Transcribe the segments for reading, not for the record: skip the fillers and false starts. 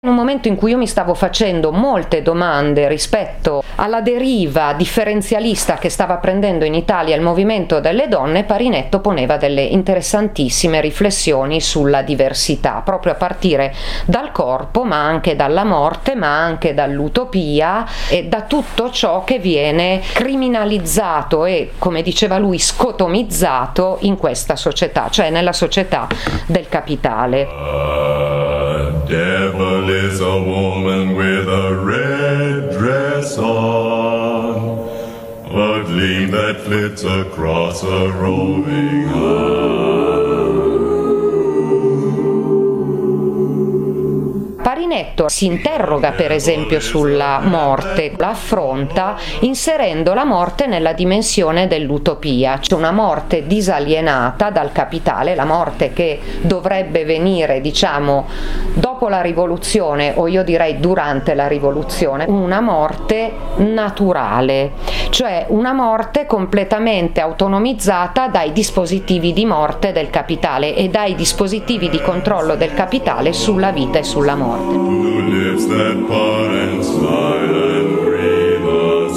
In un momento in cui io mi stavo facendo molte domande rispetto alla deriva differenzialista che stava prendendo in Italia il movimento delle donne, Parinetto poneva delle interessantissime riflessioni sulla diversità, proprio a partire dal corpo, ma anche dalla morte, ma anche dall'utopia e da tutto ciò che viene criminalizzato e, come diceva lui, scotomizzato in questa società, cioè nella società del capitale. Devil is a woman with a red dress on, a gleam that flits across a roving Parinetto si interroga per esempio sulla morte, la affronta inserendo la morte nella dimensione dell'utopia, cioè una morte disalienata dal capitale, la morte che dovrebbe venire dopo la rivoluzione, o io direi durante la rivoluzione, una morte naturale, cioè una morte completamente autonomizzata dai dispositivi di morte del capitale e dai dispositivi di controllo del capitale sulla vita e sulla morte. Who lives that part and silent breathe a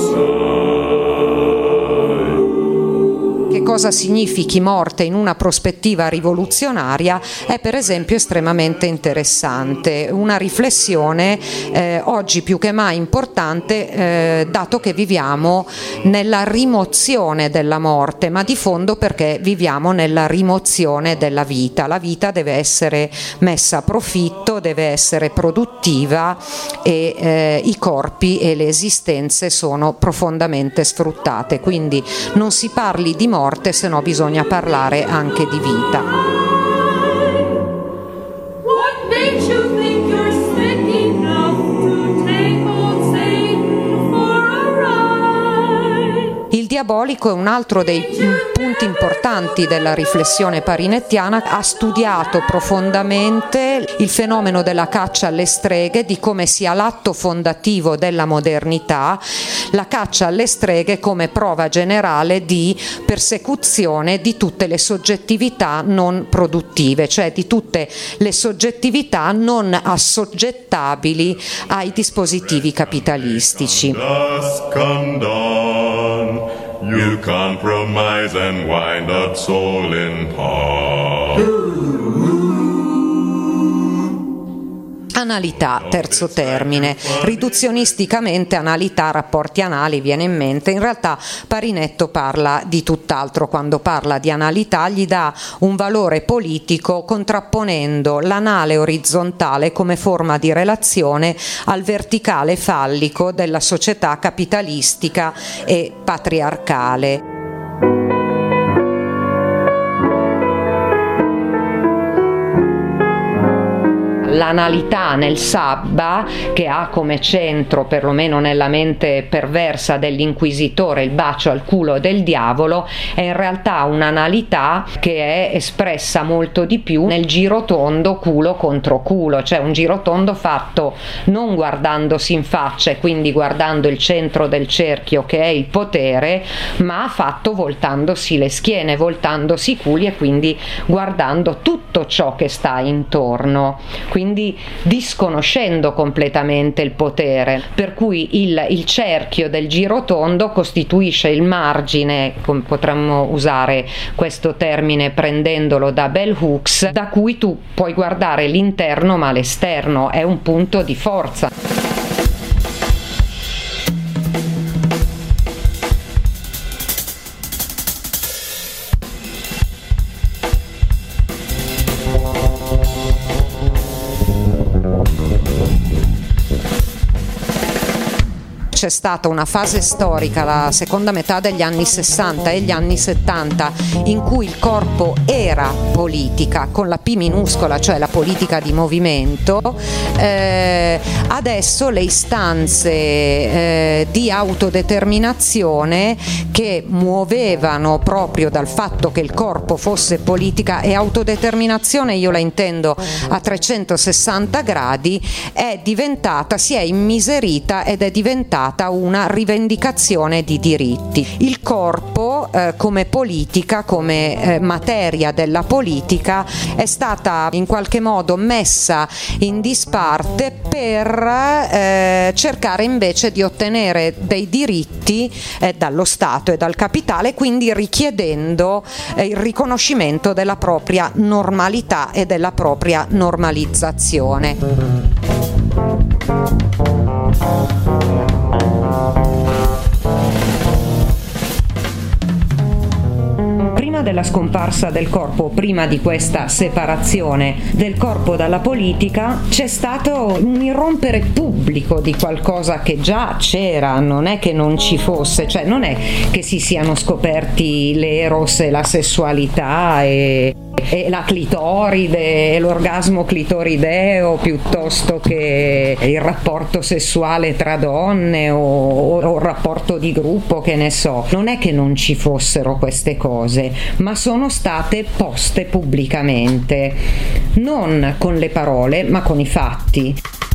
sigh. Che cosa significhi morte in una prospettiva rivoluzionaria è per esempio estremamente interessante, una riflessione oggi più che mai importante, dato che viviamo nella rimozione della morte, ma di fondo perché viviamo nella rimozione della vita. La vita deve essere messa a profitto, deve essere produttiva e i corpi e le esistenze sono profondamente sfruttate, quindi non si parli di morte, se no bisogna parlare anche di vita. Il diabolico è un altro dei punti importanti della riflessione parinettiana. Ha studiato profondamente il fenomeno della caccia alle streghe, di come sia l'atto fondativo della modernità, la caccia alle streghe come prova generale di persecuzione di tutte le soggettività non produttive, cioè di tutte le soggettività non assoggettabili ai dispositivi capitalistici. You compromise and wind up soul in pawn. Analità, terzo termine. Riduzionisticamente analità, rapporti anali viene in mente. In realtà Parinetto parla di tutt'altro quando parla di analità, gli dà un valore politico contrapponendo l'anale orizzontale come forma di relazione al verticale fallico della società capitalistica e patriarcale. L'analità nel sabba, che ha come centro, perlomeno nella mente perversa dell'inquisitore, il bacio al culo del diavolo, è in realtà un'analità che è espressa molto di più nel girotondo culo contro culo, cioè un girotondo fatto non guardandosi in faccia e quindi guardando il centro del cerchio che è il potere, ma fatto voltandosi le schiene, voltandosi i culi e quindi guardando tutto ciò che sta intorno, quindi disconoscendo completamente il potere, per cui il cerchio del girotondo costituisce il margine, come potremmo usare questo termine prendendolo da Bell Hooks, da cui tu puoi guardare l'interno ma l'esterno, è un punto di forza. C'è stata una fase storica, la seconda metà degli anni 60 e gli anni 70, in cui il corpo era politica, con la P minuscola, cioè la politica di movimento. Adesso le istanze di autodeterminazione, che muovevano proprio dal fatto che il corpo fosse politica, e autodeterminazione io la intendo a 360 gradi, si è immiserita ed è diventata stata una rivendicazione di diritti. Il corpo come politica, come materia della politica, è stata in qualche modo messa in disparte per cercare invece di ottenere dei diritti dallo Stato e dal capitale, quindi richiedendo il riconoscimento della propria normalità e della propria normalizzazione. Prima della scomparsa del corpo, prima di questa separazione del corpo dalla politica, c'è stato un irrompere pubblico di qualcosa che già c'era, non è che non ci fosse, cioè non è che si siano scoperti l'eros e la sessualità e la clitoride e l'orgasmo clitorideo piuttosto che il rapporto sessuale tra donne o il rapporto di gruppo, che ne so. Non è che non ci fossero queste cose, ma sono state poste pubblicamente, non con le parole ma con i fatti.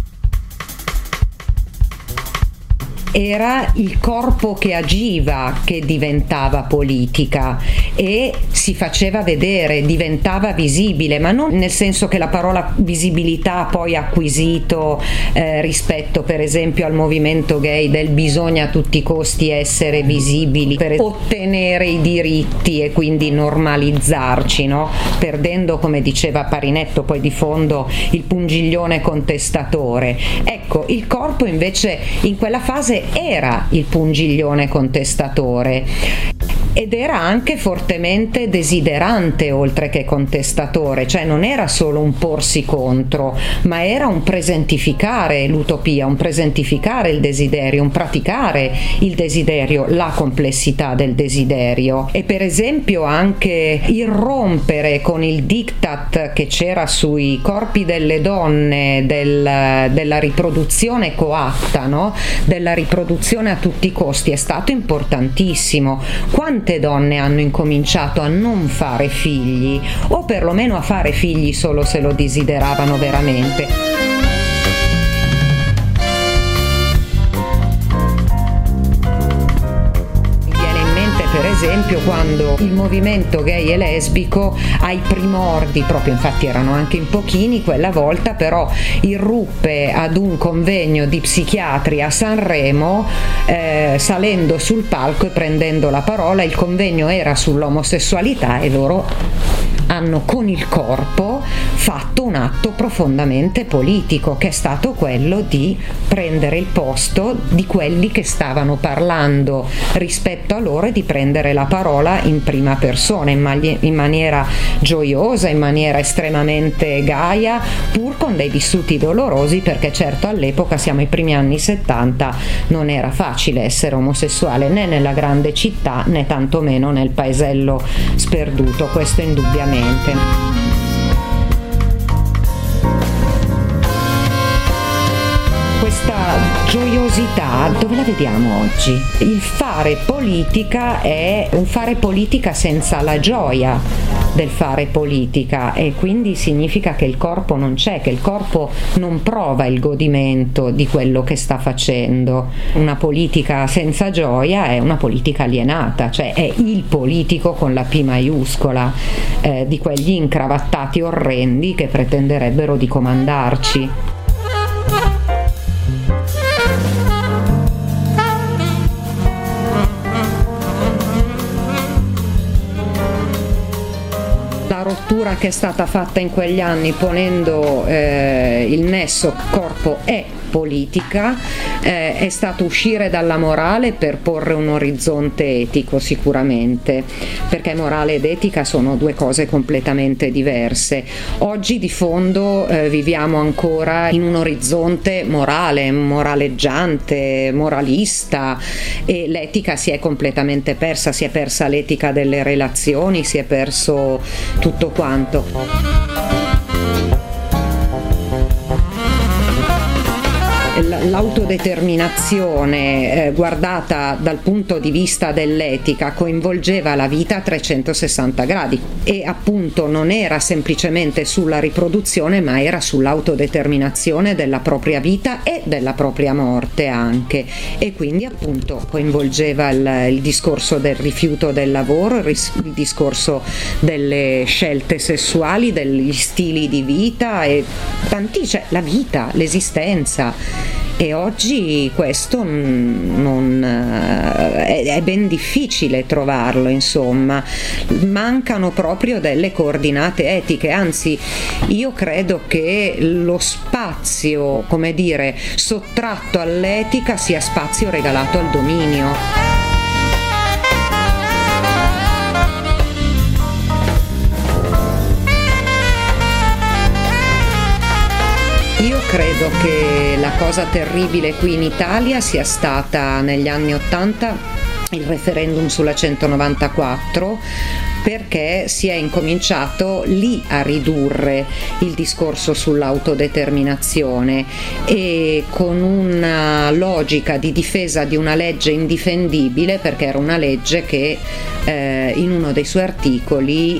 Era il corpo che agiva che diventava politica e si faceva vedere, diventava visibile, ma non nel senso che la parola visibilità ha poi acquisito rispetto per esempio al movimento gay del bisogna a tutti i costi essere visibili per ottenere i diritti e quindi normalizzarci, no? Perdendo, come diceva Parinetto poi di fondo, il pungiglione contestatore. Ecco, il corpo invece in quella fase era il pungiglione contestatore ed era anche fortemente desiderante oltre che contestatore, cioè non era solo un porsi contro, ma era un presentificare l'utopia, un presentificare il desiderio, un praticare il desiderio, la complessità del desiderio. E per esempio anche irrompere con il diktat che c'era sui corpi delle donne della riproduzione coatta, no? Della riproduzione a tutti i costi è stato importantissimo. Quante donne hanno incominciato a non fare figli o perlomeno a fare figli solo se lo desideravano veramente? Per esempio quando il movimento gay e lesbico ai primordi, proprio infatti erano anche in pochini quella volta, però irruppe ad un convegno di psichiatri a Sanremo, salendo sul palco e prendendo la parola. Il convegno era sull'omosessualità e loro hanno con il corpo fatto un atto profondamente politico, che è stato quello di prendere il posto di quelli che stavano parlando rispetto a loro e di prendere la parola in prima persona, in maniera gioiosa, in maniera estremamente gaia, pur con dei vissuti dolorosi, perché certo all'epoca, siamo ai primi anni 70, non era facile essere omosessuale né nella grande città né tantomeno nel paesello sperduto, questo indubbiamente. Questa gioiosità dove la vediamo oggi? Il fare politica è un fare politica senza la gioia del fare politica, e quindi significa che il corpo non c'è, che il corpo non prova il godimento di quello che sta facendo. Una politica senza gioia è una politica alienata, cioè è il politico con la P maiuscola, di quegli incravattati orrendi che pretenderebbero di comandarci. La rottura che è stata fatta in quegli anni, ponendo il nesso corpo e politica, è stato uscire dalla morale per porre un orizzonte etico, sicuramente, perché morale ed etica sono due cose completamente diverse. Oggi di fondo viviamo ancora in un orizzonte morale, moraleggiante, moralista, e l'etica si è completamente persa, si è persa l'etica delle relazioni, si è perso tutto quanto. l'autodeterminazione guardata dal punto di vista dell'etica coinvolgeva la vita a 360 gradi e appunto non era semplicemente sulla riproduzione, ma era sull'autodeterminazione della propria vita e della propria morte anche, e quindi appunto coinvolgeva il discorso del rifiuto del lavoro, il discorso delle scelte sessuali, degli stili di vita e cioè la vita, l'esistenza. E oggi questo è ben difficile trovarlo, insomma, mancano proprio delle coordinate etiche, anzi io credo che lo spazio, come dire, sottratto all'etica sia spazio regalato al dominio. Io credo che la cosa terribile qui in Italia sia stata negli anni '80 il referendum sulla 194, perché si è incominciato lì a ridurre il discorso sull'autodeterminazione e con una logica di difesa di una legge indifendibile, perché era una legge che in uno dei suoi articoli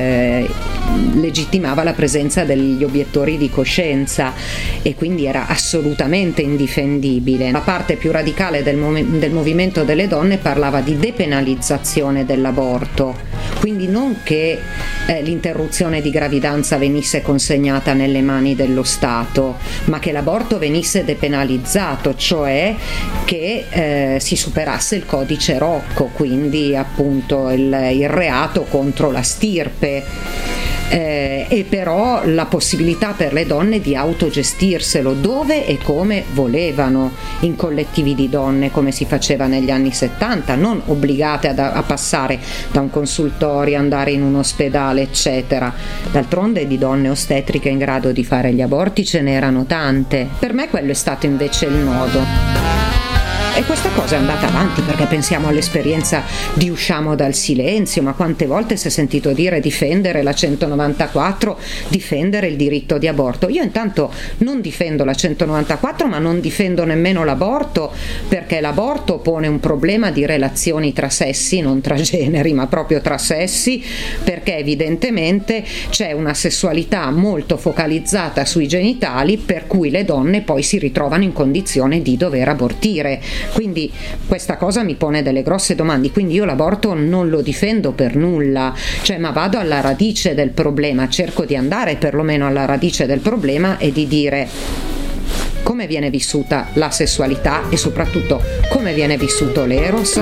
legittimava la presenza degli obiettori di coscienza e quindi era assolutamente indifendibile. La parte più radicale del movimento delle donne parlava di depenalizzazione dell'aborto, quindi non che l'interruzione di gravidanza venisse consegnata nelle mani dello Stato, ma che l'aborto venisse depenalizzato, cioè che si superasse il codice Rocco, quindi appunto il reato contro la stirpe. E però la possibilità per le donne di autogestirselo dove e come volevano, in collettivi di donne come si faceva negli anni '70, non obbligate a passare da un consultorio, andare in un ospedale eccetera. D'altronde di donne ostetriche in grado di fare gli aborti ce n'erano tante. Per me quello è stato invece il nodo. E questa cosa è andata avanti, perché pensiamo all'esperienza di Usciamo dal silenzio, ma quante volte si è sentito dire difendere la 194, difendere il diritto di aborto. Io intanto non difendo la 194, ma non difendo nemmeno l'aborto, perché l'aborto pone un problema di relazioni tra sessi, non tra generi, ma proprio tra sessi, perché evidentemente c'è una sessualità molto focalizzata sui genitali, per cui le donne poi si ritrovano in condizione di dover abortire. Quindi questa cosa mi pone delle grosse domande, quindi io l'aborto non lo difendo per nulla, cioè, ma vado alla radice del problema, cerco di andare perlomeno alla radice del problema e di dire come viene vissuta la sessualità e soprattutto come viene vissuto l'eros.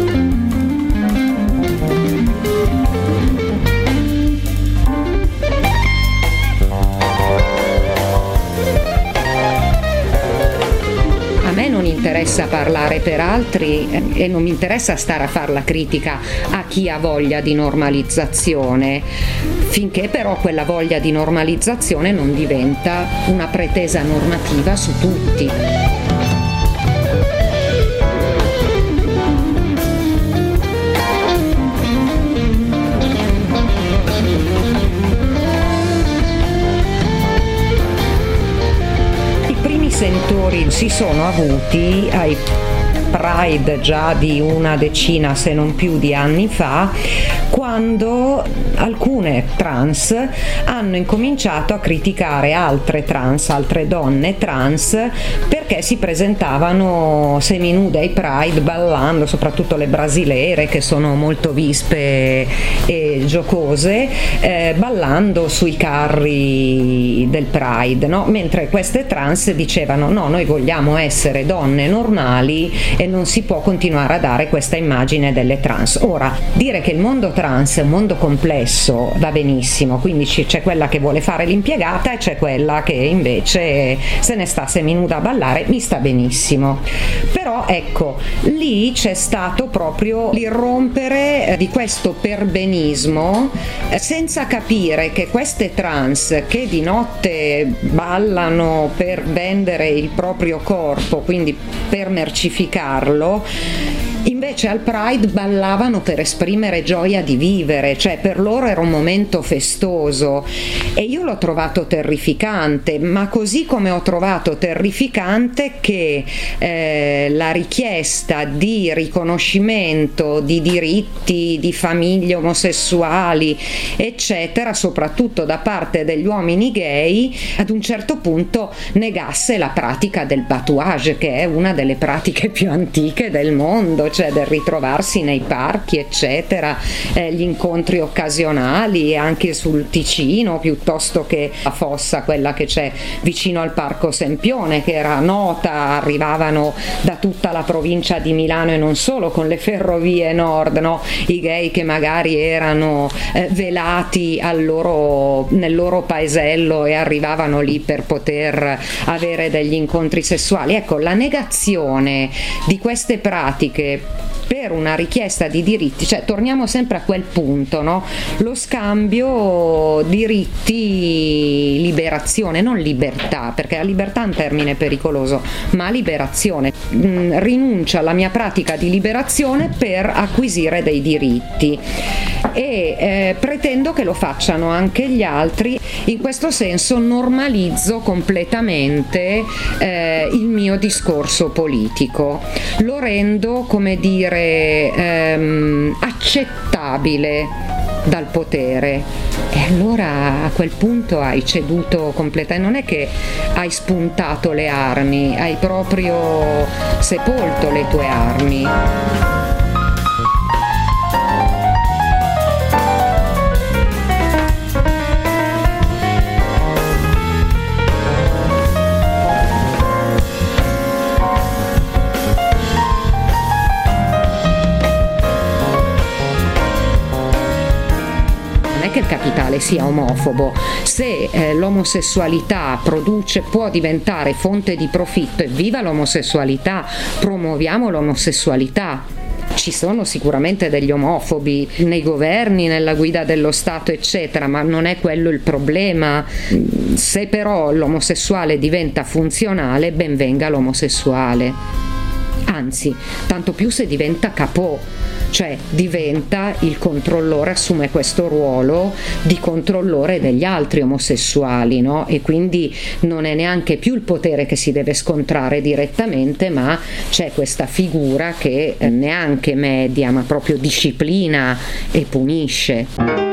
Interessa parlare per altri e non mi interessa stare a fare la critica a chi ha voglia di normalizzazione, finché però quella voglia di normalizzazione non diventa una pretesa normativa su tutti. Sentori si sono avuti ai Pride già di una decina se non più di anni fa, quando alcune trans hanno incominciato a criticare altre donne trans perché si presentavano seminude ai Pride ballando, soprattutto le brasilere che sono molto vispe e giocose, ballando sui carri del Pride, no? Mentre queste trans dicevano no, noi vogliamo essere donne normali e non si può continuare a dare questa immagine delle trans. Ora, dire che il mondo trans è un mondo complesso va benissimo, quindi c'è quella che vuole fare l'impiegata e c'è quella che invece se ne sta seminuda a ballare, mi sta benissimo. Però ecco, lì c'è stato proprio l'irrompere di questo perbenismo, senza capire che queste trans che di notte ballano per vendere il proprio corpo, quindi per mercificarlo, invece invece al Pride ballavano per esprimere gioia di vivere, cioè per loro era un momento festoso, e io l'ho trovato terrificante, ma così come ho trovato terrificante che la richiesta di riconoscimento di diritti di famiglie omosessuali eccetera, soprattutto da parte degli uomini gay, ad un certo punto negasse la pratica del batouage, che è una delle pratiche più antiche del mondo, cioè del ritrovarsi nei parchi eccetera, gli incontri occasionali anche sul Ticino, piuttosto che la fossa, quella che c'è vicino al Parco Sempione, che era nota, arrivavano da tutta la provincia di Milano e non solo, con le ferrovie nord, no? I gay che magari erano velati nel loro paesello e arrivavano lì per poter avere degli incontri sessuali. Ecco, la negazione di queste pratiche per una richiesta di diritti, cioè torniamo sempre a quel punto, no? Lo scambio diritti, liberazione, non libertà, perché la libertà è un termine pericoloso, ma liberazione. Rinuncio alla mia pratica di liberazione per acquisire dei diritti e pretendo che lo facciano anche gli altri. In questo senso normalizzo completamente il mio discorso politico, lo rendo, come dire, accettabile dal potere, e allora a quel punto hai ceduto completamente, non è che hai spuntato le armi, hai proprio sepolto le tue armi. Che il capitale sia omofobo. Se l'omosessualità può diventare fonte di profitto, evviva l'omosessualità, promuoviamo l'omosessualità. Ci sono sicuramente degli omofobi nei governi, nella guida dello Stato eccetera, ma non è quello il problema. Se però l'omosessuale diventa funzionale, ben venga l'omosessuale, anzi tanto più se diventa capò, cioè diventa il controllore, assume questo ruolo di controllore degli altri omosessuali, no? E quindi non è neanche più il potere che si deve scontrare direttamente, ma c'è questa figura che neanche media, ma proprio disciplina e punisce.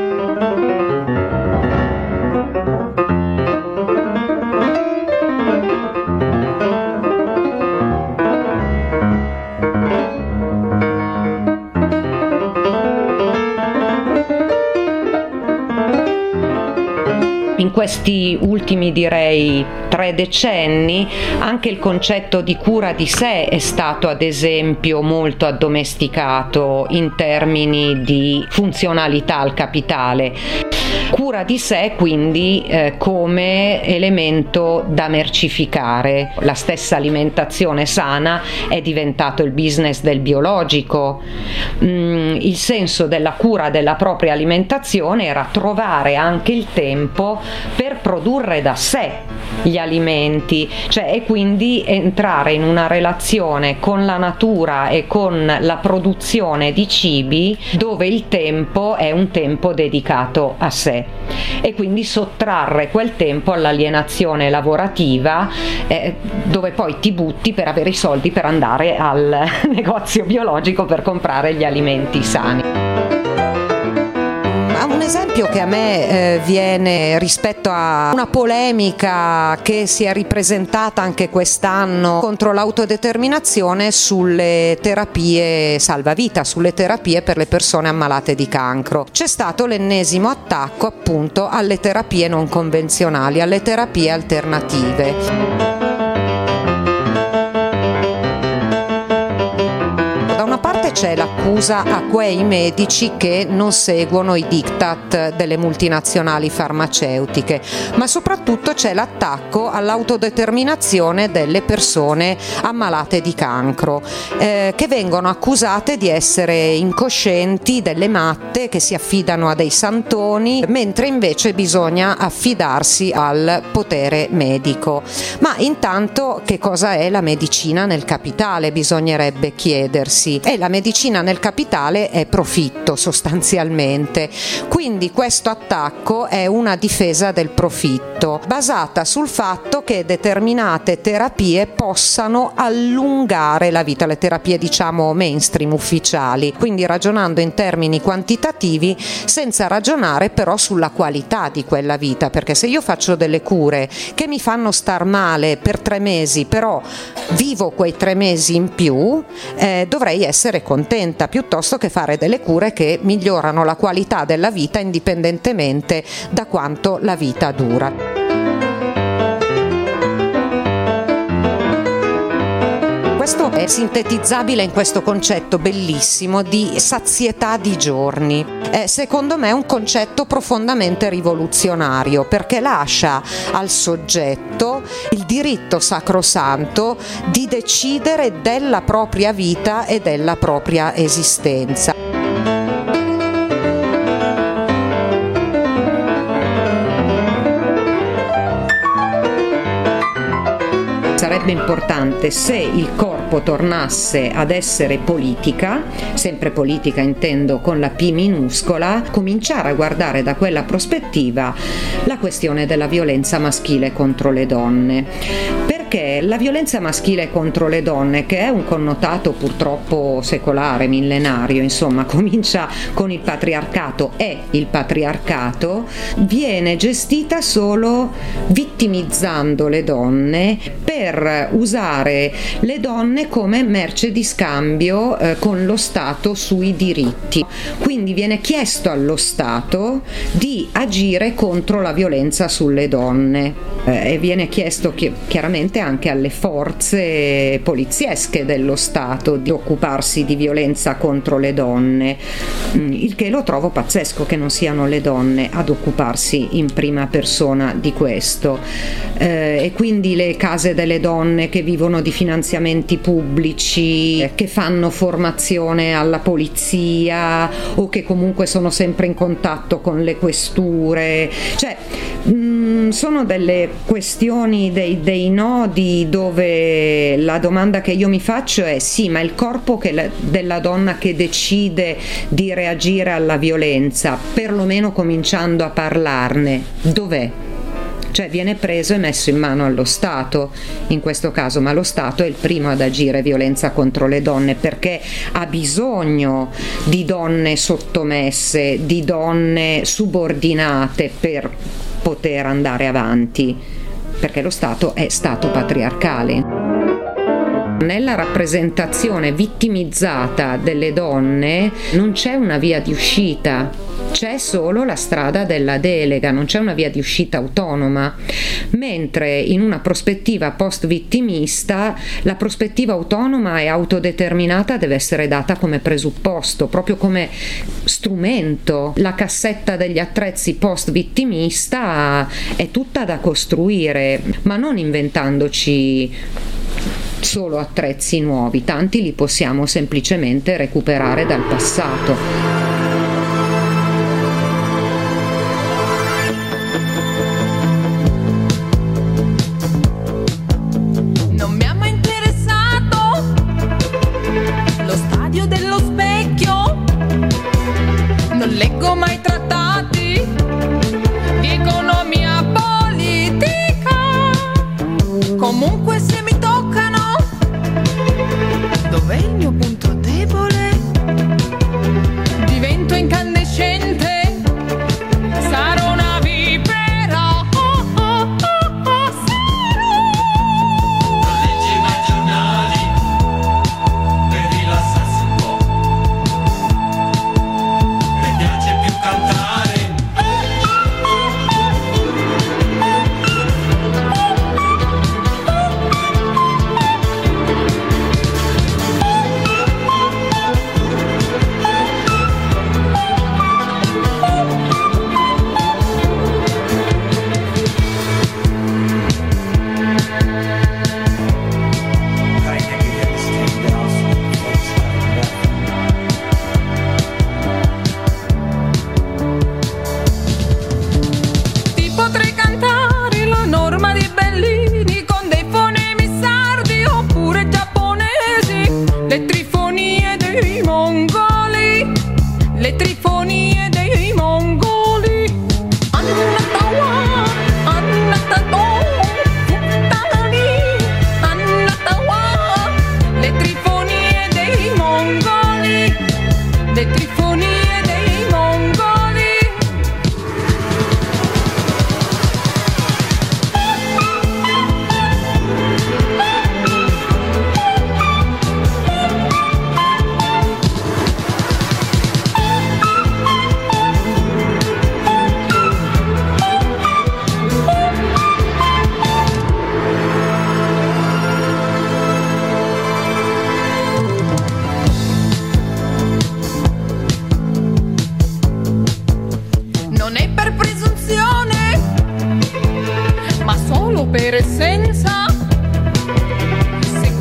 In questi ultimi, direi, 3 decenni anche il concetto di cura di sé è stato, ad esempio, molto addomesticato in termini di funzionalità al capitale. Cura di sé quindi come elemento da mercificare. La stessa alimentazione sana è diventato il business del biologico. Il senso della cura della propria alimentazione era trovare anche il tempo per produrre da sé gli alimenti, cioè, e quindi entrare in una relazione con la natura e con la produzione di cibi dove il tempo è un tempo dedicato a sé, e quindi sottrarre quel tempo all'alienazione lavorativa, dove poi ti butti per avere i soldi per andare al negozio biologico per comprare gli alimenti sani. Un esempio che a me viene rispetto a una polemica che si è ripresentata anche quest'anno contro l'autodeterminazione sulle terapie salvavita, sulle terapie per le persone ammalate di cancro. C'è stato l'ennesimo attacco appunto alle terapie non convenzionali, alle terapie alternative. C'è l'accusa a quei medici che non seguono i diktat delle multinazionali farmaceutiche, ma soprattutto c'è l'attacco all'autodeterminazione delle persone ammalate di cancro, che vengono accusate di essere incoscienti, delle matte che si affidano a dei santoni, mentre invece bisogna affidarsi al potere medico. Ma intanto che cosa è la medicina nel capitale, bisognerebbe chiedersi. È la medicina medicina nel capitale è profitto sostanzialmente, quindi questo attacco è una difesa del profitto basata sul fatto che determinate terapie possano allungare la vita, le terapie diciamo mainstream ufficiali, quindi ragionando in termini quantitativi senza ragionare però sulla qualità di quella vita, perché se io faccio delle cure che mi fanno star male per 3 mesi però vivo quei 3 mesi in più, dovrei essere contenta piuttosto che fare delle cure che migliorano la qualità della vita indipendentemente da quanto la vita dura. Questo è sintetizzabile in questo concetto bellissimo di sazietà di giorni. Secondo me è un concetto profondamente rivoluzionario perché lascia al soggetto il diritto sacrosanto di decidere della propria vita e della propria esistenza. Sarebbe importante se il corpo tornasse ad essere politica, sempre politica intendo con la P minuscola, cominciare a guardare da quella prospettiva la questione della violenza maschile contro le donne. Perché la violenza maschile contro le donne, che è un connotato purtroppo secolare, millenario, insomma, comincia con il patriarcato, è il patriarcato, viene gestita solo vittimizzando le donne per usare le donne come merce di scambio con lo Stato sui diritti. Quindi viene chiesto allo Stato di agire contro la violenza sulle donne e viene chiesto chiaramente anche alle forze poliziesche dello Stato di occuparsi di violenza contro le donne, il che lo trovo pazzesco che non siano le donne ad occuparsi in prima persona di questo. E quindi le case delle donne che vivono di finanziamenti pubblici, che fanno formazione alla polizia o che comunque sono sempre in contatto con le questure, cioè sono delle questioni, dei nodi dove la domanda che io mi faccio è sì, ma il corpo della donna che decide di reagire alla violenza, perlomeno cominciando a parlarne, dov'è? Cioè viene preso e messo in mano allo Stato in questo caso, ma lo Stato è il primo ad agire violenza contro le donne perché ha bisogno di donne sottomesse, di donne subordinate per poter andare avanti, perché lo Stato è stato patriarcale. Nella rappresentazione vittimizzata delle donne non c'è una via di uscita, c'è solo la strada della delega, non c'è una via di uscita autonoma, mentre in una prospettiva post-vittimista la prospettiva autonoma e autodeterminata deve essere data come presupposto, proprio come strumento. La cassetta degli attrezzi post-vittimista è tutta da costruire, ma non inventandoci solo attrezzi nuovi, tanti li possiamo semplicemente recuperare dal passato.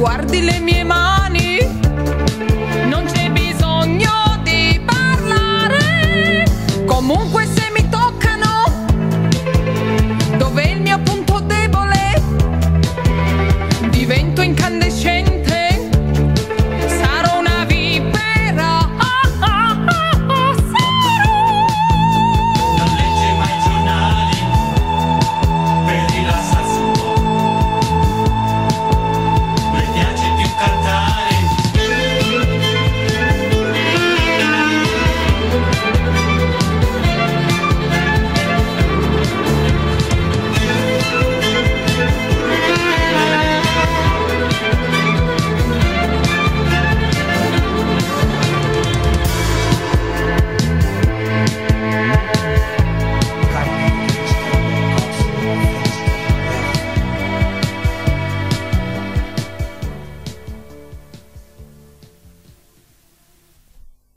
guardi le mie mani, non c'è bisogno di parlare. Comunque se mi toccano, dov'è il mio punto debole? Divento incandescente.